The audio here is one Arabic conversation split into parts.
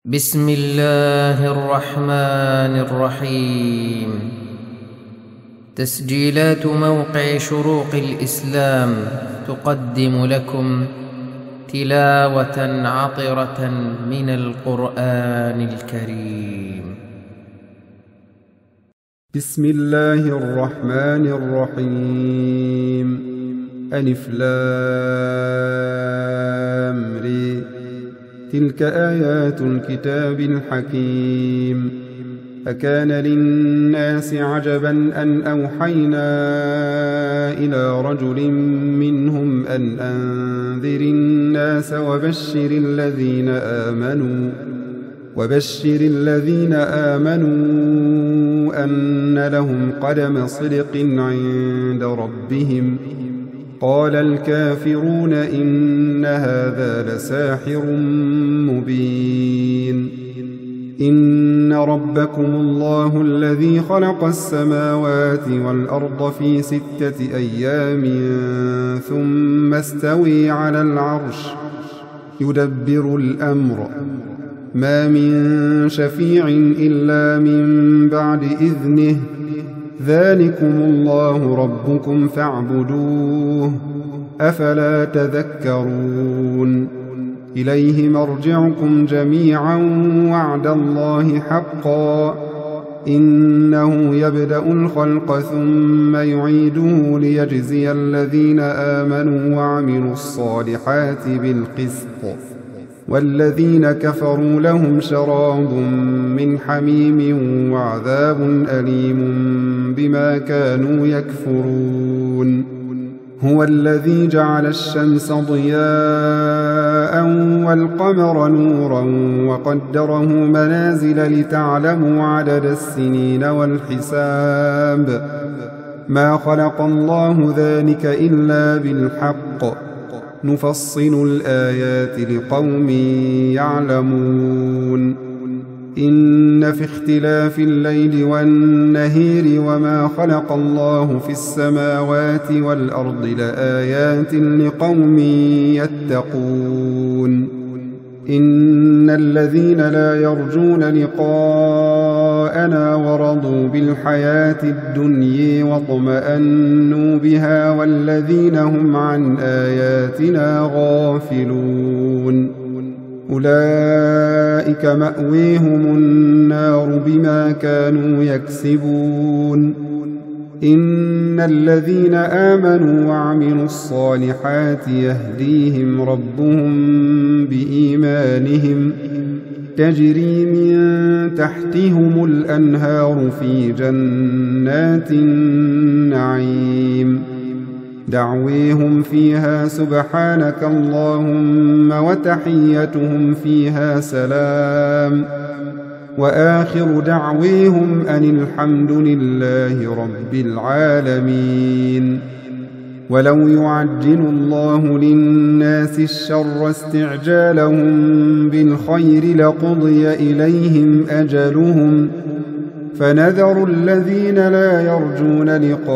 بسم الله الرحمن الرحيم. تسجيلات موقع شروق الإسلام تقدم لكم تلاوة عطرة من القرآن الكريم. بسم الله الرحمن الرحيم. ألف لام ر. تلك آيات الكتاب الحكيم. أكان للناس عجبا أن أوحينا إلى رجل منهم أن أنذر الناس وبشر الذين آمنوا أن لهم قدم صدق عند ربهم. قال الكافرون إن هذا لساحر مبين. إن ربكم الله الذي خلق السماوات والأرض في 6 أيام ثم استوى على العرش يدبر الأمر ما من شفيع إلا من بعد إذنه. ذلكم الله ربكم فاعبدوه أفلا تذكرون. إليه مرجعكم جميعا وعد الله حقا. إنه يبدأ الخلق ثم يعيده ليجزي الذين آمنوا وعملوا الصالحات بالقسط. والذين كفروا لهم شراب من حميم وعذاب أليم بما كانوا يكفرون. هو الذي جعل الشمس ضياء والقمر نورا وقدره منازل لتعلموا عدد السنين والحساب. ما خلق الله ذلك إلا بالحق. نفصل الآيات لقوم يعلمون. إن في اختلاف الليل والنهار وما خلق الله في السماوات والأرض لآيات لقوم يتقون. إن الذين لا يرجون لقاءنا ورضوا بالحياة الدنيا واطمأنوا بها والذين هم عن آياتنا غافلون أولئك مأويهم النار بما كانوا يكسبون. إن الذين آمنوا وعملوا الصالحات يهديهم ربهم بإيمانهم تجري من تحتهم الأنهار في جنات النعيم. دعويهم فيها سبحانك اللهم وتحيتهم فيها سلام. وآخر دعويهم أن الحمد لله رب العالمين. ولو يعجل الله للناس الشر استعجالهم بالخير لقضي إليهم أجلهم. فنذر الذين لا يرجون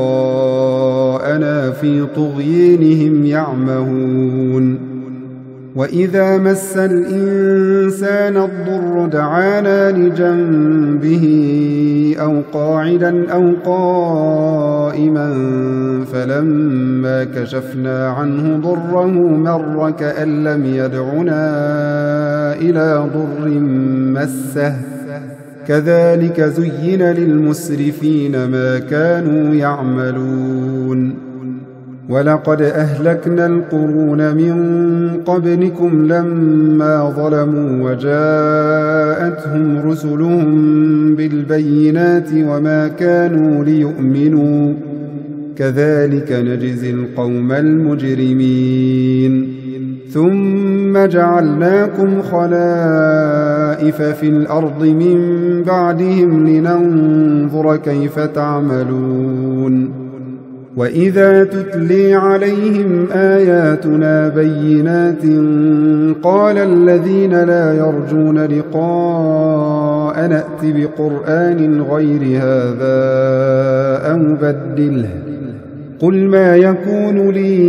لقاءنا في طغيانهم يعمهون. وإذا مس الإنسان الضر دعانا لجنبه أو قاعدا أو قائما فلما كشفنا عنه ضره مر كأن لم يدعنا إلى ضر مسه. كذلك زين للمسرفين ما كانوا يعملون. ولقد أهلكنا القرون من قبلكم لما ظلموا وجاءتهم رسلهم بالبينات وما كانوا ليؤمنوا. كذلك نجزي القوم المجرمين. ثم جعلناكم خلائف في الأرض من بعدهم لننظر كيف تعملون. وإذا تتلي عليهم آياتنا بينات قال الذين لا يرجون لقاء نأت بقرآن غير هذا أو بدله. قل ما يكون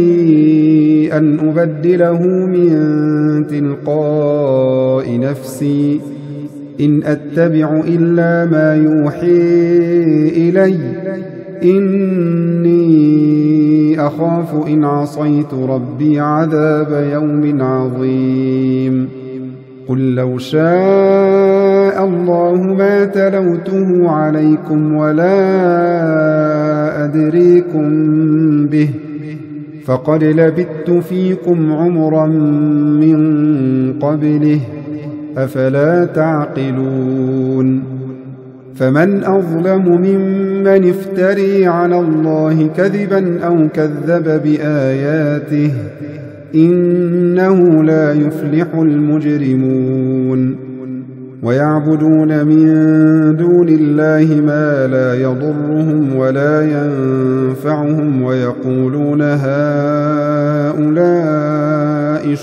لي أن أبدله من تلقاء نفسي إن أتبع إلا ما يوحي إلي إني أخاف إن عصيت ربي عذاب يوم عظيم قل لو شاء الله ما تلوته عليكم ولا أدريكم به فقد لبثت فيكم عمرا من قبله أفلا تعقلون فمن أظلم ممن افتري على الله كذبا أو كذب بآياته إنه لا يفلح المجرمون ويعبدون من دون الله ما لا يضرهم ولا ينفعهم ويقولون هؤلاء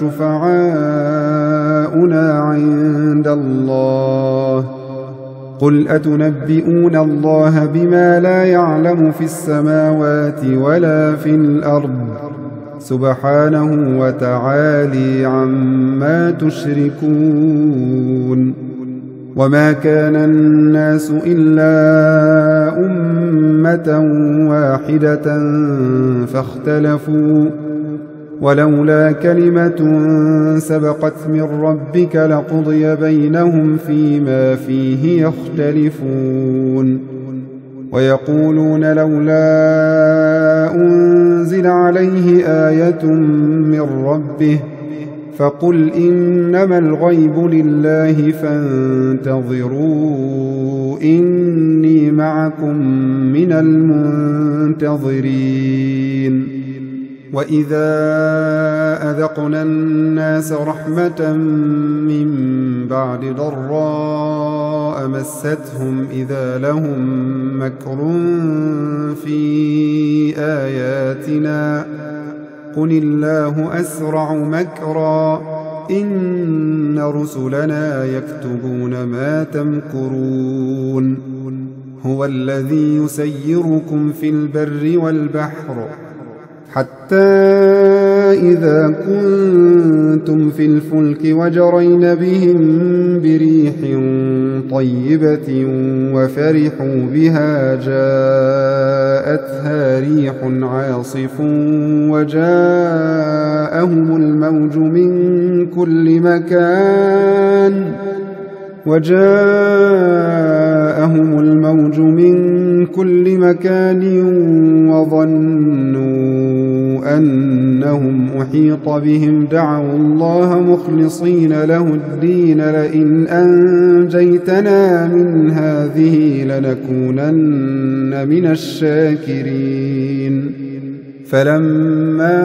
شفعاؤنا عند الله قل أتنبئون الله بما لا يعلم في السماوات ولا في الأرض سبحانه وتعالي عما تشركون وما كان الناس إلا أمة واحدة فاختلفوا ولولا كلمة سبقت من ربك لقضي بينهم فيما فيه يختلفون ويقولون لولا أنزل عليه آية من ربه فقل إنما الغيب لله فانتظروا إني معكم من المنتظرين وإذا أذقنا الناس رحمة من بعد ضراء مستهم إذا لهم مكر في آياتنا قل الله أسرع مكرا إن رسلنا يكتبون ما تمكرون هو الذي يسيركم في البر والبحر حتى إذا كنتم في الفلك وجرين بهم بريح طيبة وفرحوا بها جاءتها ريح عاصف وجاءهم الموج من كل مكان وظنوا أنهم أحيط بهم دعوا الله مخلصين له الدين لئن أنجيتنا من هذه لنكونن من الشاكرين فلما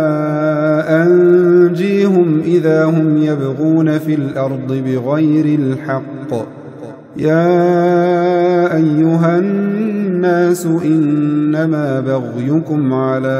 أنجيهم إذا هم يبغون في الأرض بغير الحق يا أيها الناس إنما بغيكم على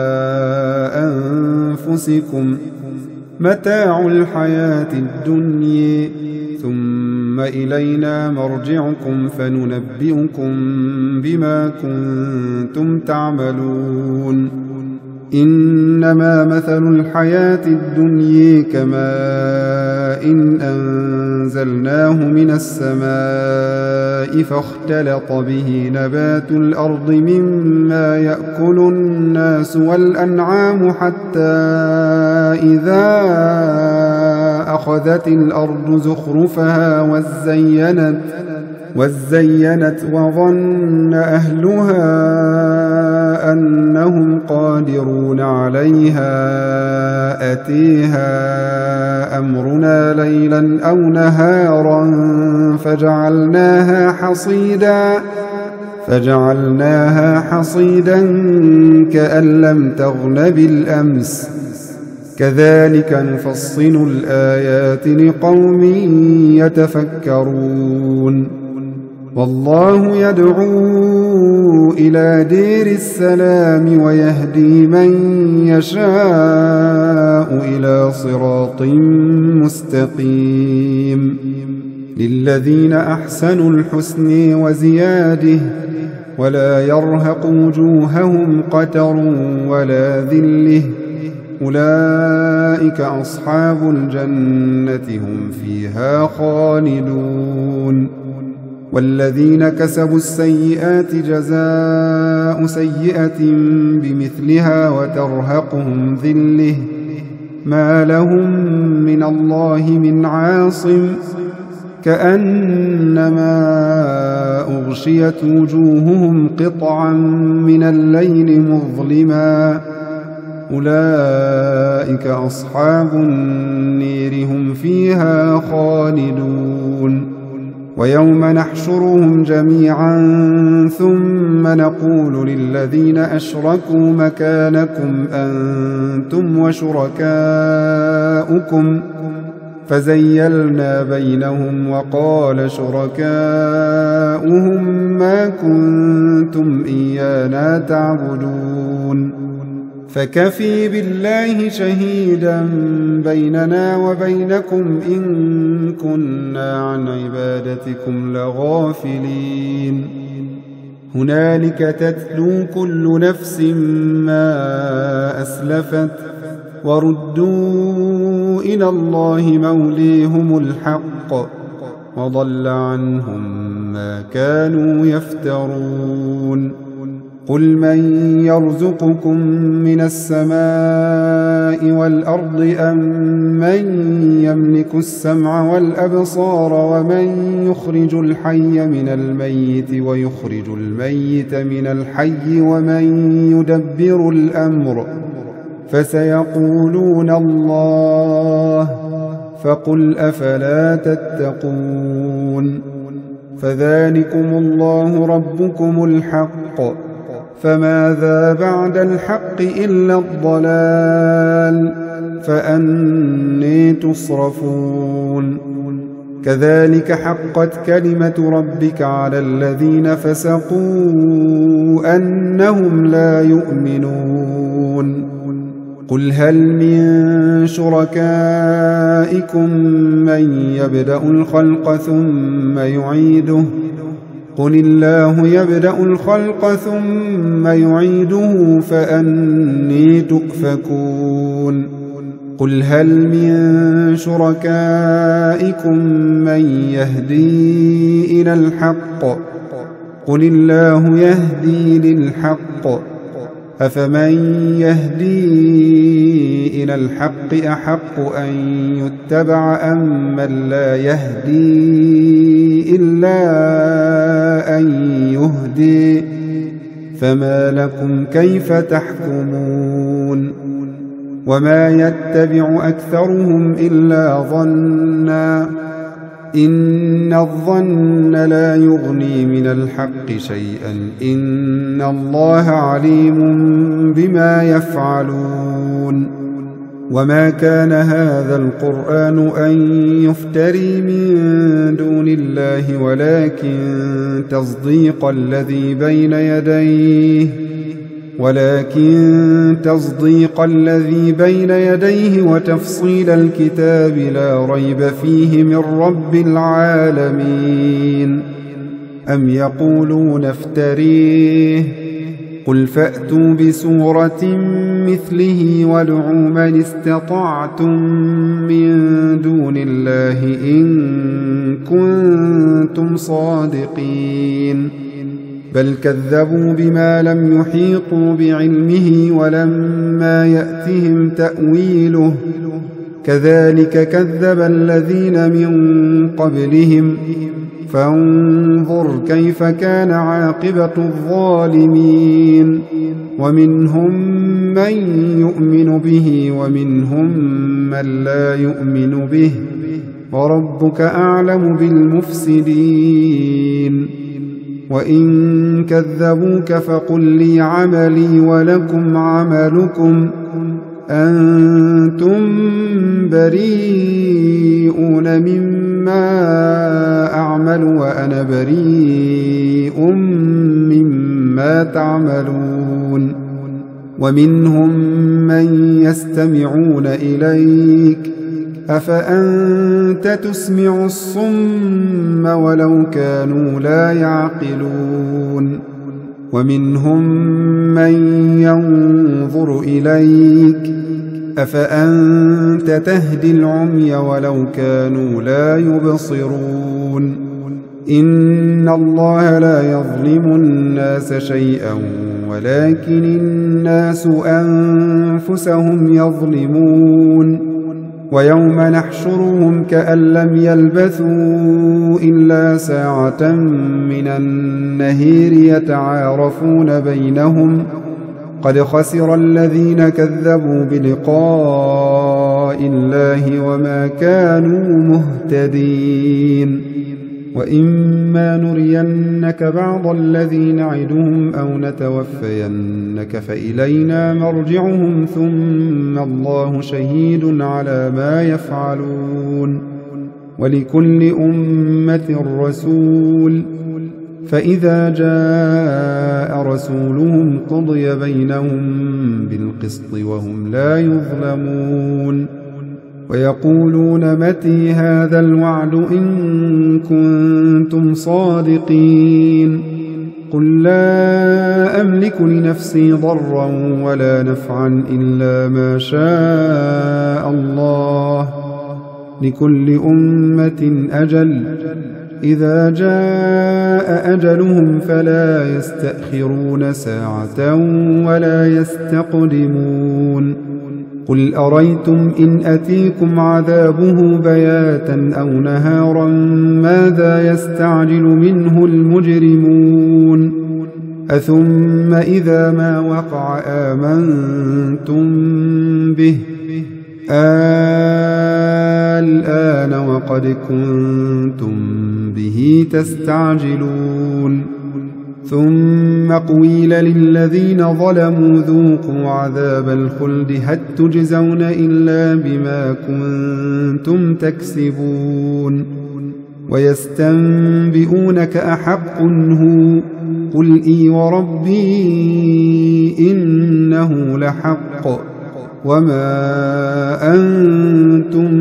أنفسكم متاع الحياة الدنيا ثم إلينا مرجعكم فننبئكم بما كنتم تعملون إنما مثل الحياة الدنيا كماء إن أنزلناه من السماء فاختلط به نبات الأرض مما يأكل الناس والأنعام حتى إذا أخذت الأرض زخرفها وزينت وظن أهلها أنهم قادرون عليها أتيها أمرنا ليلا أو نهارا فجعلناها حصيدا كأن لم تغن بالأمس كذلك نفصل الآيات لقوم يتفكرون والله يدعو إلى دير السلام ويهدي من يشاء إلى صراط مستقيم للذين أحسنوا الحسن وزياده ولا يرهق وجوههم قتر ولا ذله أولئك أصحاب الجنة هم فيها خالدون والذين كسبوا السيئات جزاء سيئة بمثلها وترهقهم ذلة ما لهم من الله من عاصم كأنما أغشيت وجوههم قطعا من الليل مظلما أولئك أصحاب النير هم فيها خالدون ويوم نحشرهم جميعا ثم نقول للذين أشركوا مكانكم أنتم وشركاؤكم فزيلنا بينهم وقال شركاؤهم ما كنتم إيانا تعبدون فكفي بالله شهيدا بيننا وبينكم إن كنا عن عبادتكم لغافلين هنالك تتلو كل نفس ما أسلفت وردوا إلى الله موليهم الحق وضل عنهم ما كانوا يفترون قل من يرزقكم من السماء والأرض أم من يملك السمع والأبصار ومن يخرج الحي من الميت ويخرج الميت من الحي ومن يدبر الأمر فسيقولون الله فقل أفلا تتقون فذلكم الله ربكم الحق فماذا بعد الحق إلا الضلال فأني تصرفون كذلك حقت كلمة ربك على الذين فسقوا أنهم لا يؤمنون قل هل من شركائكم من يبدأ الخلق ثم يعيده قل الله يبدأ الخلق ثم يعيده فأني تؤفكون قل هل من شركائكم من يهدي إلى الحق قل الله يهدي للحق أفمن يهدي إلى الحق أحق أن يتبع أم من لا يهدي إلا أن يهدي فما لكم كيف تحكمون وما يتبع أكثرهم إلا ظنا إن الظن لا يغني من الحق شيئا إن الله عليم بما يفعلون وما كان هذا القرآن أن يفتري من دون الله ولكن تصديق الذي بين يديه وتفصيل الكتاب لا ريب فيه من رب العالمين أم يقولون افتريه قل فأتوا بسورة مثله وادعوا من استطعتم من دون الله إن كنتم صادقين بل كذبوا بما لم يحيطوا بعلمه ولما يأتهم تأويله كذلك كذب الذين من قبلهم فانظر كيف كان عاقبة الظالمين ومنهم من يؤمن به ومنهم من لا يؤمن به وربك أعلم بالمفسدين وإن كذبوك فقل لي عملي ولكم عملكم أنتم بريئون مما أعمل وأنا بريء مما تعملون ومنهم من يستمعون إليك أفأنت تسمع الصم ولو كانوا لا يعقلون ومنهم من ينظر إليك أفأنت تهدي العمي ولو كانوا لا يبصرون إن الله لا يظلم الناس شيئا ولكن الناس أنفسهم يظلمون ويوم نحشرهم كأن لم يلبثوا إلا ساعة من النهير يتعارفون بينهم قد خسر الذين كذبوا بلقاء الله وما كانوا مهتدين وإما نرينك بعض الذي نعدهم أو نتوفينك فإلينا مرجعهم ثم الله شهيد على ما يفعلون ولكل أمة رسول فإذا جاء رسولهم قضي بينهم بالقسط وهم لا يظلمون ويقولون متى هذا الوعد إن كنتم صادقين قل لا أملك لنفسي ضرا ولا نفعا إلا ما شاء الله لكل أمة أجل إذا جاء أجلهم فلا يستأخرون ساعة ولا يستقدمون قل أريتم إن أتيكم عذابه بياتا أو نهارا ماذا يستعجل منه المجرمون أثم إذا ما وقع آمنتم به الآن وقد كنتم به تستعجلون ثم قيل للذين ظلموا ذوقوا عذاب الخلد هل تجزون إلا بما كنتم تكسبون ويستنبئونك أحق هو قل إي وربي إنه لحق وما أنتم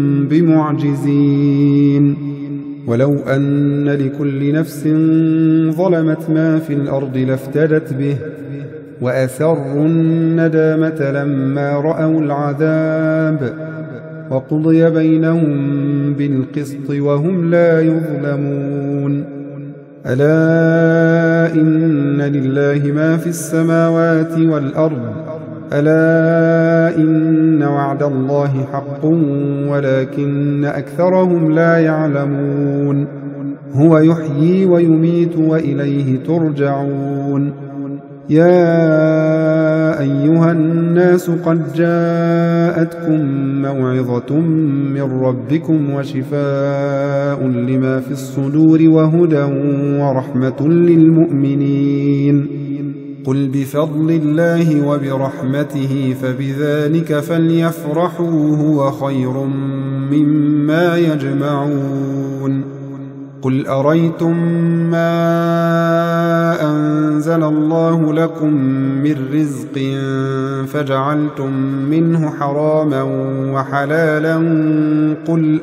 بمعجزين ولو أن لكل نفس ظلمت ما في الأرض لافتدت به وأسروا الندامة لما رأوا العذاب وقضي بينهم بالقسط وهم لا يظلمون ألا إن لله ما في السماوات والأرض ألا إن وعد الله حق ولكن أكثرهم لا يعلمون هو يحيي ويميت وإليه ترجعون يا أيها الناس قد جاءتكم موعظة من ربكم وشفاء لما في الصدور وهدى ورحمة للمؤمنين قل بفضل الله وبرحمته فبذلك فليفرحوا هو خير مما يجمعون قل أريتم ما أنزل الله لكم من رزق فجعلتم منه حراما وحلالا قل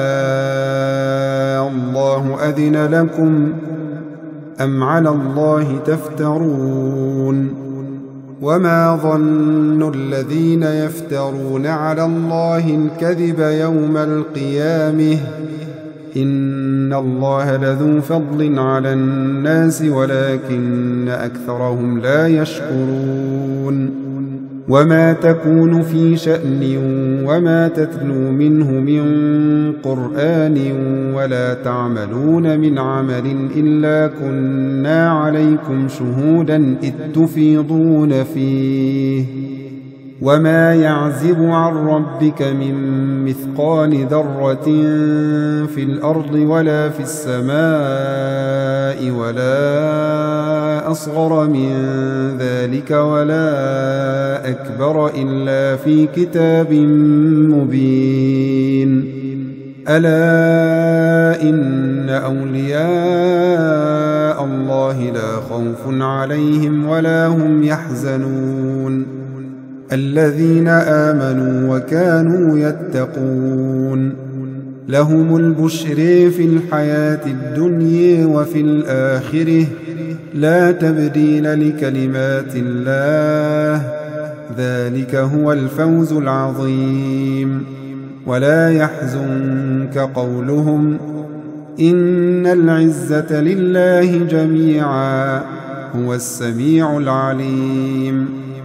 الله أذن لكم أم على الله تفترون وما ظن الذين يفترون على الله الكذب يوم القيامة إن الله لذو فضل على الناس ولكن أكثرهم لا يشكرون وما تكون في شأن وما تتلو منه من قرآن ولا تعملون من عمل إلا كنا عليكم شهودا إذ تفيضون فيه وما يعزب عن ربك من مثقال ذرة في الأرض ولا في السماء ولا أصغر من ذلك ولا أكبر إلا في كتاب مبين ألا إن أولياء الله لا خوف عليهم ولا هم يحزنون الذين آمنوا وكانوا يتقون لهم البشر في الحياة الدنيا وفي الآخرة لا تبديل لكلمات الله ذلك هو الفوز العظيم. ولا يحزنك قولهم إن العزة لله جميعا هو السميع العليم.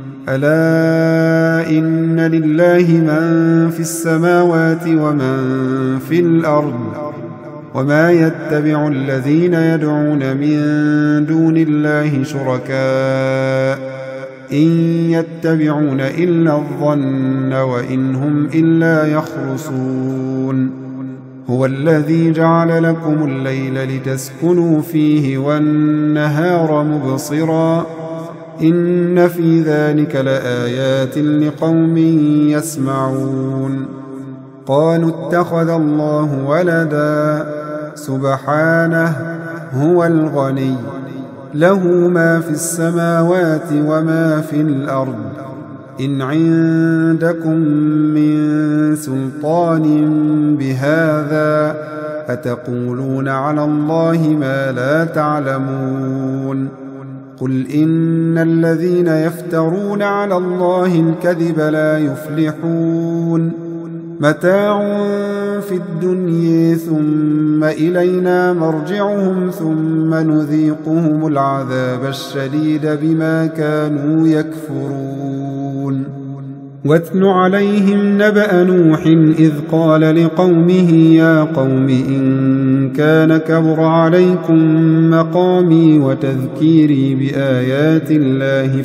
ألا إن لله من في السماوات ومن في الأرض وما يتبع الذين يدعون من دون الله شركاء إن يتبعون إلا الظن وإن هم إلا يخرصون. هو الذي جعل لكم الليل لتسكنوا فيه والنهار مبصرا إن في ذلك لآيات لقوم يسمعون. قالوا اتخذ الله ولدا سبحانه هو الغني له ما في السماوات وما في الأرض إن عندكم من سلطان بهذا أتقولون على الله ما لا تعلمون. قل إن الذين يفترون على الله الكذب لا يفلحون. متاع في الدنيا ثم إلينا مرجعهم ثم نذيقهم العذاب الشديد بما كانوا يكفرون. واتل عليهم نبأ نوح إذ قال لقومه يا قوم إن كان كبر عليكم مقامي وتذكيري بآيات الله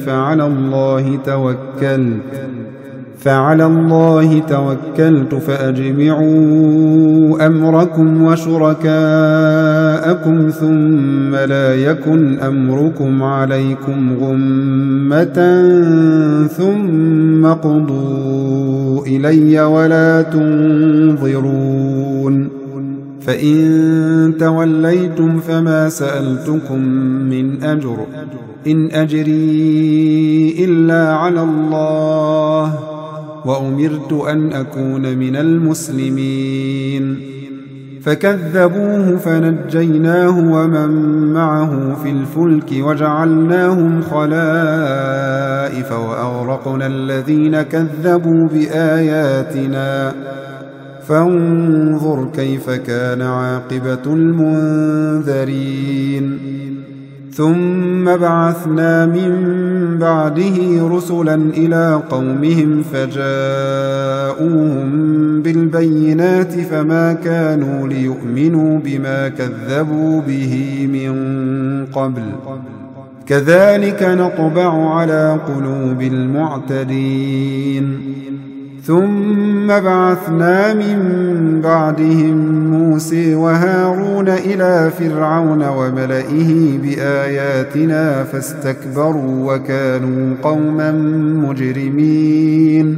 فعلى الله توكلت فأجمعوا أمركم وشركاءكم ثم لا يكن أمركم عليكم غمة ثم قضوا إلي ولا تنظرون. فإن توليتم فما سألتكم من أجر إن أجري إلا على الله وأمرت أن أكون من المسلمين. فكذبوه فنجيناه ومن معه في الفلك وجعلناهم خلائف وأغرقنا الذين كذبوا بآياتنا فانظر كيف كان عاقبة المنذرين. ثم بعثنا من بعده رسلا إلى قومهم فجاءوهم بالبينات فما كانوا ليؤمنوا بما كذبوا به من قبل كذلك نطبع على قلوب المعتدين. ثم بعثنا من بعدهم موسى وهارون إلى فرعون وملئه بآياتنا فاستكبروا وكانوا قوما مجرمين.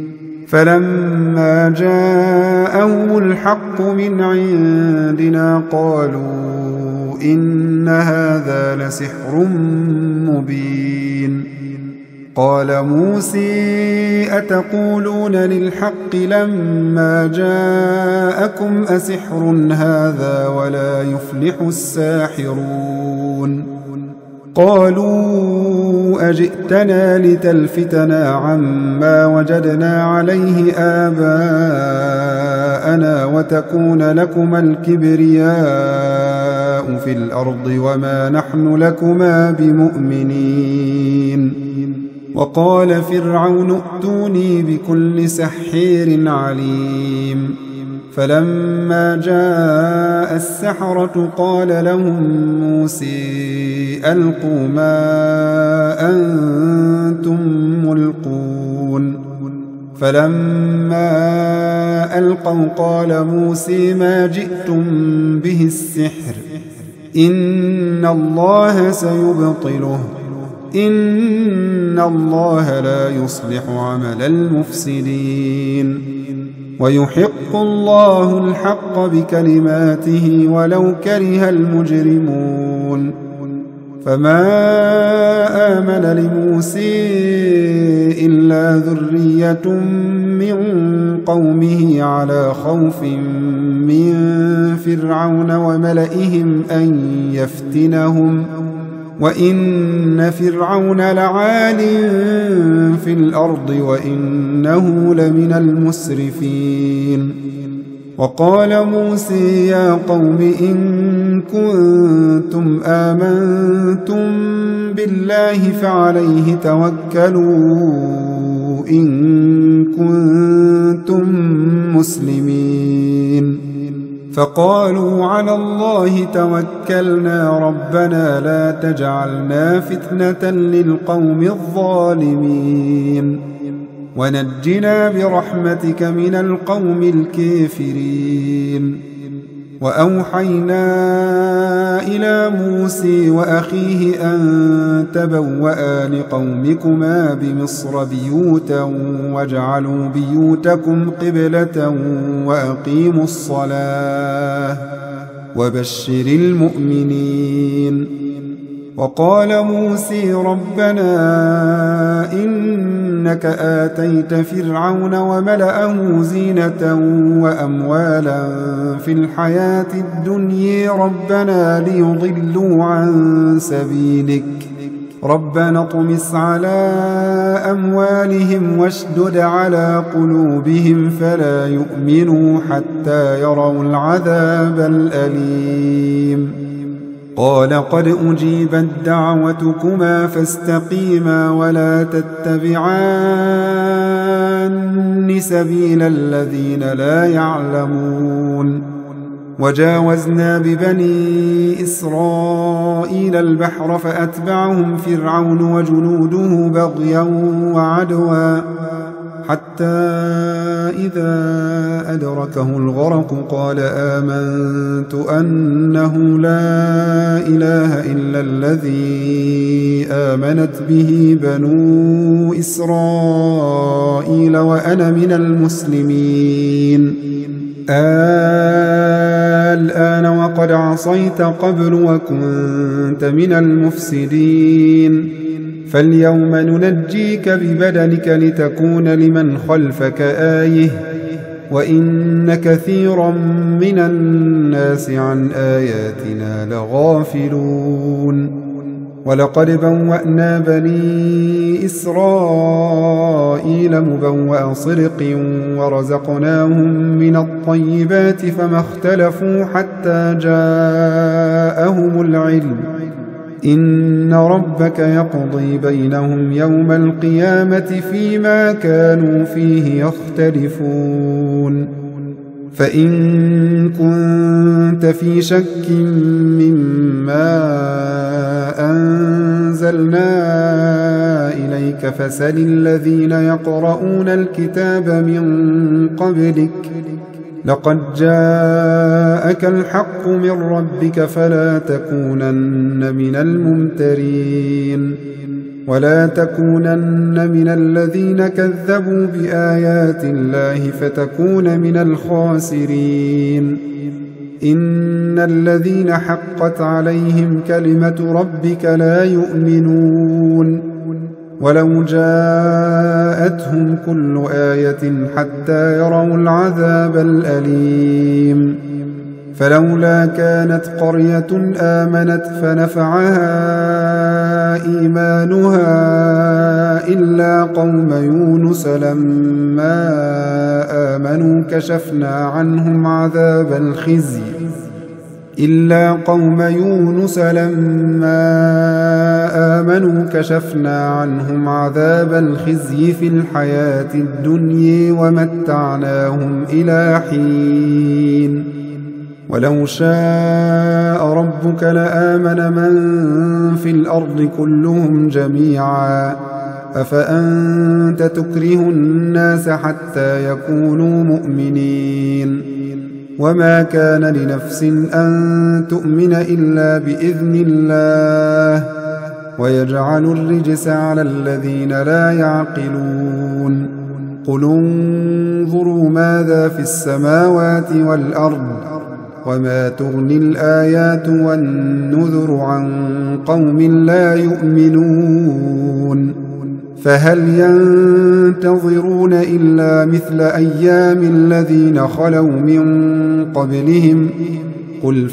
فلما جاءهم الحق من عندنا قالوا إن هذا لسحر مبين. قال موسى أتقولون للحق لما جاءكم أسحر هذا ولا يفلح الساحرون. قالوا أجئتنا لتلفتنا عما وجدنا عليه آباءنا وتكون لكما الكبرياء في الأرض وما نحن لكما بمؤمنين. وقال فرعون ائتوني بكل سحير عليم. فلما جاء السحرة قال لهم موسى ألقوا ما أنتم ملقون. فلما ألقوا قال موسى ما جئتم به السحر إن الله سيبطله إن الله لا يصلح عمل المفسدين. ويحق الله الحق بكلماته ولو كره المجرمون. فما آمن لموسى إلا ذرية من قومه على خوف من فرعون وملئهم أن يفتنهم وإن فرعون لعال في الأرض وإنه لمن المسرفين. وقال موسى يا قوم إن كنتم آمنتم بالله فعليه توكلوا إن كنتم مسلمين. فقالوا على الله توكلنا ربنا لا تجعلنا فتنة للقوم الظالمين ونجنا برحمتك من القوم الكافرين. وأوحينا إلى موسى وأخيه أن تبوأ لقومكما بمصر بيوتا واجعلوا بيوتكم قبلة وأقيموا الصلاة وبشر المؤمنين. وقال موسى ربنا إنك آتيت فرعون وملأه زينة وأموالا في الحياة الدنيا ربنا ليضلوا عن سبيلك ربنا اطمس على أموالهم واشدد على قلوبهم فلا يؤمنوا حتى يروا العذاب الأليم. قال قد أجيبت دعوتكما فاستقيما ولا تتبعان سبيل الذين لا يعلمون. وجاوزنا ببني إسرائيل البحر فأتبعهم فرعون وجنوده بغيا وعدوا حتى إذا أدركه الغرق قال آمنت أنه لا إله إلا الذي آمنت به بنو إسرائيل وأنا من المسلمين. الآن وقد عصيت قبل وكنت من المفسدين فاليوم ننجيك ببدنك لتكون لمن خلفك آية وإن كثيرا من الناس عن آياتنا لغافلون. ولقد بوأنا بني إسرائيل مبوأ صدق ورزقناهم من الطيبات فما اختلفوا حتى جاءهم العلم إن ربك يقضي بينهم يوم القيامة فيما كانوا فيه يختلفون. فإن كنت في شك مما أنزلنا إليك فسل الذين يقرؤون الكتاب من قبلك لقد جاءك الحق من ربك فلا تكونن من الممترين ولا تكونن من الذين كذبوا بآيات الله فتكون من الخاسرين. إن الذين حقت عليهم كلمة ربك لا يؤمنون ولو جاءتهم كل آية حتى يروا العذاب الأليم. فلولا كانت قرية آمنت فنفعها إيمانها إلا قوم يونس لما آمنوا كشفنا عنهم عذاب الخزي في الحياة الدنيا ومتعناهم إلى حين. ولو شاء ربك لآمن من في الأرض كلهم جميعا أفأنت تكره الناس حتى يكونوا مؤمنين. وما كان لنفس أن تؤمن إلا بإذن الله ويجعل الرجس على الذين لا يعقلون. قل انظروا ماذا في السماوات والأرض وما تغني الآيات والنذر عن قوم لا يؤمنون. فهل ينتظرون إلا مثل أيام الذين خلوا من قبلهم قل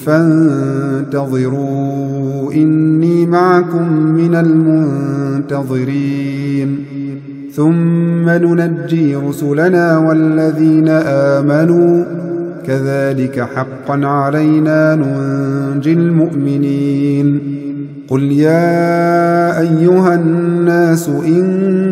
فانتظروا إني معكم من المنتظرين ثم ننجي رسلنا والذين آمنوا كذلك حقا علينا ننجي المؤمنين قل يا أيها الناس إن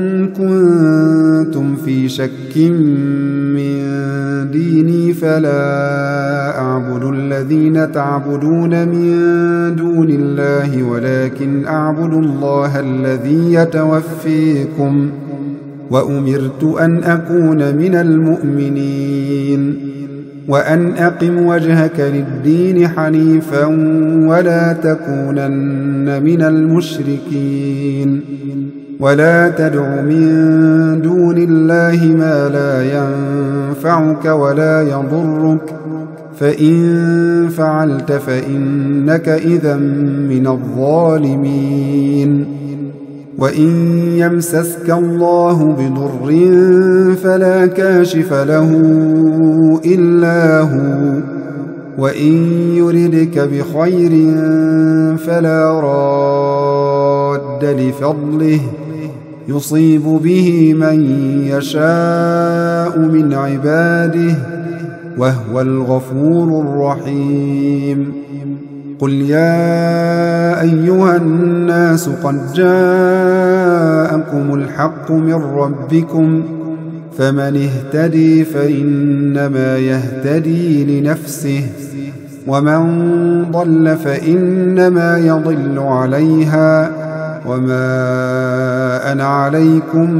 كنتم في شك من ديني فلا أعبد الذين تعبدون من دون الله ولكن أعبد الله الذي يتوفيكم وأمرت أن أكون من المؤمنين وأن أقم وجهك للدين حنيفا ولا تكونن من المشركين ولا تدع من دون الله ما لا ينفعك ولا يضرك فإن فعلت فإنك إذا من الظالمين وإن يمسسك الله بضر فلا كاشف له إلا هو وإن يردك بخير فلا راد لفضله يصيب به من يشاء من عباده وهو الغفور الرحيم قل يا أيها الناس قد جاءكم الحق من ربكم فمن اهتدي فإنما يهتدي لنفسه ومن ضل فإنما يضل عليها وما أنا عليكم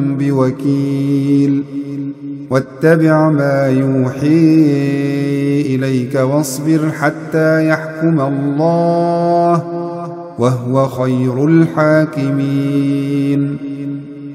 بوكيل واتبع ما يوحي إليك واصبر حتى يحكم الله وهو خير الحاكمين